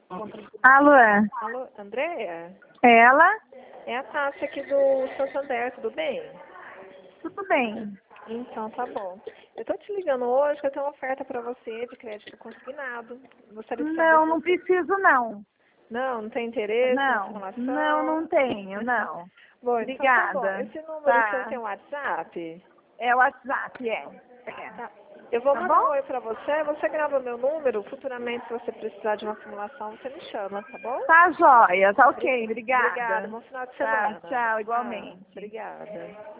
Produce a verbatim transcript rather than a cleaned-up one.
Alô? Alô, Andréia? Ela? É a Tássia aqui do Santander, tudo bem? Tudo bem. Então, tá bom. Eu tô te ligando hoje que eu tenho uma oferta para você de crédito consignado. Gostaria de saber Não, se não você... preciso não. Não, não tem interesse nessa Não, informação? não, não tenho, não. Bom, então tá bom. Obrigada. Esse número seu Tá. tem WhatsApp? É o WhatsApp, é. É. Tá. Eu vou Tá mandar um bom? oi pra você, você grava meu número, futuramente se você precisar de uma simulação, você me chama, tá bom? Tá joia, tá ok, obrigada. Obrigada, bom final de Tá, semana. tchau, Tchau, igualmente. obrigada.